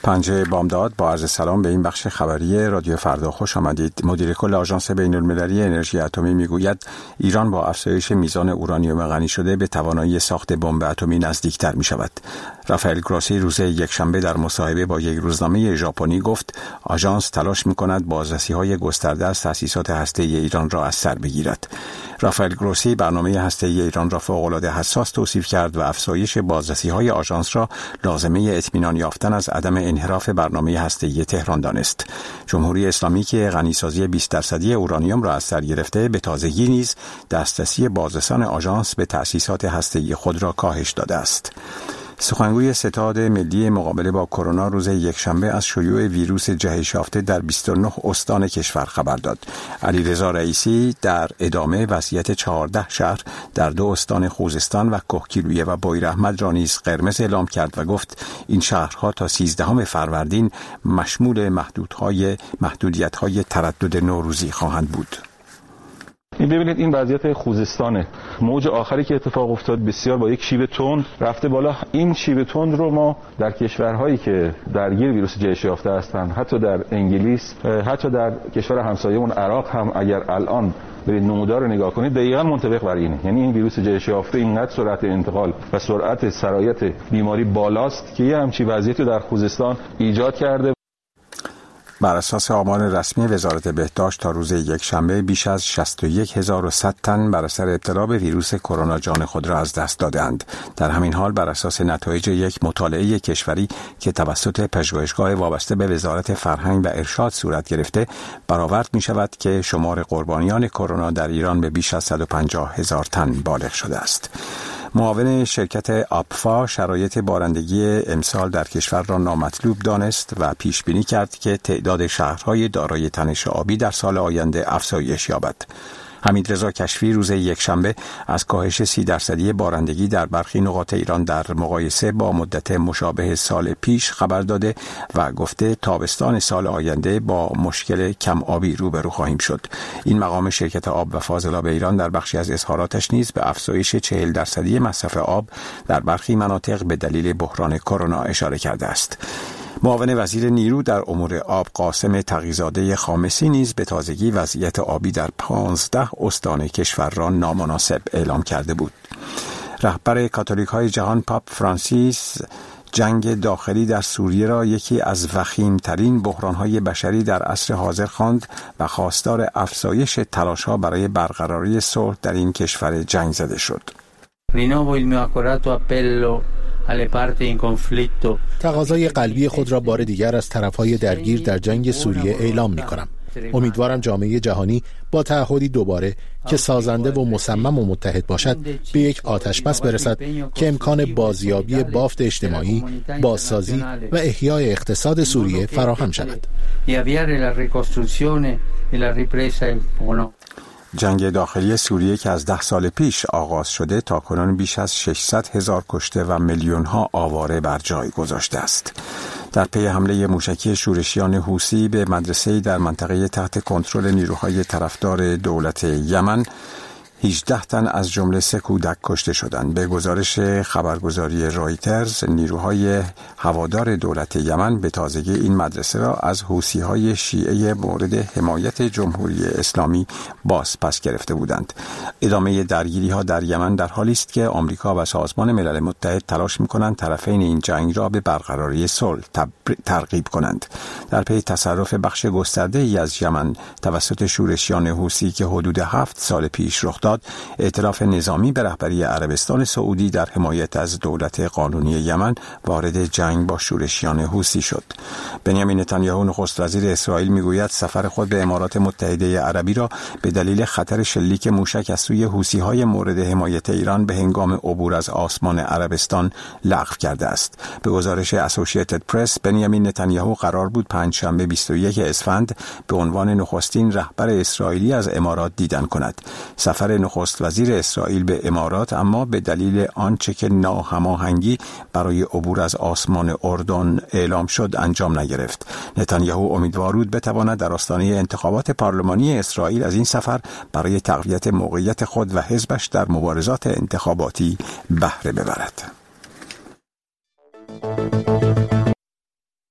پنجه بامداد با عرض سلام به این بخش خبری رادیو فردا خوش آمدید. مدیر کل آژانس بین‌المللی انرژی اتمی میگوید ایران با افزایش میزان اورانیوم غنی شده به توانایی ساخت بمب اتمی نزدیکتر می شود. رافائل گروسی روز یکشنبه در مصاحبه با یک روزنامه ژاپنی گفت آژانس تلاش می کند بازرسی‌های گسترده از تأسیسات هسته‌ای ایران را از سر بگیرد. رافائل گروسی برنامه هسته‌ای ایران را فوق‌العاده حساس توصیف کرد و افزایش بازرسی‌های آژانس را لازمه اطمینان یافتن از عدم انحراف برنامه هسته‌ای تهران دانست. جمهوری اسلامی که غنیسازی 20% اورانیوم را از سر گرفته، به تازگی نیز دسترسی بازرسان آژانس به تأسیسات هسته‌ای خود را کاهش داده است. سخنگوی ستاد ملی مقابله با کرونا روز یکشنبه از شیوع ویروس جهش یافته در 29 استان کشور خبر داد. علیرضا رئیسی در ادامه وضعیت 14 شهر در 2 استان خوزستان و کهگیلویه و بویراحمد را نیز قرمز اعلام کرد و گفت این شهرها تا 13 فروردین مشمول محدودیت‌های تردد نوروزی خواهند بود. ببینید این وضعیت خوزستانه. موج آخری که اتفاق افتاد بسیار با یک شیب تند رفته بالا. این شیب تند رو ما در کشورهایی که درگیر ویروس جهش یافته هستند، حتی در انگلیس، حتی در کشور همسایه‌مون عراق هم اگر الان برید نمودار رو نگاه کنید دقیقاً منطبق بر اینه. یعنی این ویروس جهش یافته اینقدر سرعت انتقال و سرعت سرایت بیماری بالاست که یه همچین وضعیتی در خوزستان ایجاد کرده. بر اساس آمار رسمی وزارت بهداشت تا روز یکشنبه بیش از 61100 تن بر اثر ابتلا به ویروس کرونا جان خود را از دست دادند. در همین حال بر اساس نتایج یک مطالعه کشوری که توسط پژوهشگاه وابسته به وزارت فرهنگ و ارشاد صورت گرفته، برآورد می شود که شمار قربانیان کرونا در ایران به بیش از 150,000 تن بالغ شده است. معاون شرکت آپفا شرایط بارندگی امسال در کشور را نامطلوب دانست و پیش بینی کرد که تعداد شهرهای دارای تنش آبی در سال آینده افزایش یابد. حمیدرضا کشفی روز یکشنبه از کاهش 30% بارندگی در برخی نقاط ایران در مقایسه با مدت مشابه سال پیش خبر داده و گفته تابستان سال آینده با مشکل کم آبی روبرو خواهیم شد. این مقام شرکت آب و فاضلاب ایران در بخشی از اظهاراتش نیز به افزایش 40% مصرف آب در برخی مناطق به دلیل بحران کرونا اشاره کرده است. معاون وزیر نیرو در امور آب قاسم تقی‌زاده خامسی نیز به تازگی وضعیت آبی در 15 استان کشور را نامناسب اعلام کرده بود. رهبر کاتولیک‌های جهان پاپ فرانسیس جنگ داخلی در سوریه را یکی از وخیم‌ترین بحران‌های بشری در عصر حاضر خواند و خواستار افزایش تلاش‌ها برای برقراری صلح در این کشور جنگ زده شد. تقاضای قلبی خود را بار دیگر از طرف‌های درگیر در جنگ سوریه اعلام می‌کنم. امیدوارم جامعه جهانی با تعهدی دوباره که سازنده و مصمم و متحد باشد به یک آتشبس برسد که امکان بازیابی بافت اجتماعی، بازسازی و احیای اقتصاد سوریه فراهم شود. جنگ داخلی سوریه که از 10 سال پیش آغاز شده تاکنون بیش از 600,000 کشته و میلیون‌ها آواره بر جای گذاشته است. در پی حمله موشکی شورشیان حوثی به مدرسه‌ای در منطقه تحت کنترل نیروهای طرفدار دولت یمن 18 تن از جمله 3 کودک کشته شدند. به گزارش خبرگزاری رایترز، نیروهای هوادار دولت یمن به تازگی این مدرسه را از حوثی‌های شیعه مورد حمایت جمهوری اسلامی بازپس گرفته بودند. ادامه درگیری‌ها در یمن در حالی است که آمریکا و سازمان ملل متحد تلاش می‌کنند طرفین این جنگ را به برقراری صلح ترغیب کنند. در پی تصرف بخش گسترده‌ای از یمن توسط شورشیان حوثی که حدود 7 سال پیش رخ داد، ائتلاف نظامی به رهبری عربستان سعودی در حمایت از دولت قانونی یمن وارد جنگ با شورشیان حوثی شد. بنیامین نتانیاهو نخست وزیر اسرائیل میگوید سفر خود به امارات متحده عربی را به دلیل خطر شلیک موشک از سوی حوثی‌های مورد حمایت ایران به هنگام عبور از آسمان عربستان لغو کرده است. به گزارش اسوسییتد پرس، بنیامین نتانیاهو قرار بود پنجشنبه 21 اسفند به عنوان نخستین رهبر اسرائیلی از امارات دیدن کند. سفر نخست وزیر اسرائیل به امارات اما به دلیل آنچه که ناهماهنگی برای عبور از آسمان اردن اعلام شد انجام نگرفت. نتانیاهو امیدوار بود بتواند در آستانه انتخابات پارلمانی اسرائیل از این سفر برای تقویت موقعیت خود و حزبش در مبارزات انتخاباتی بهره ببرد.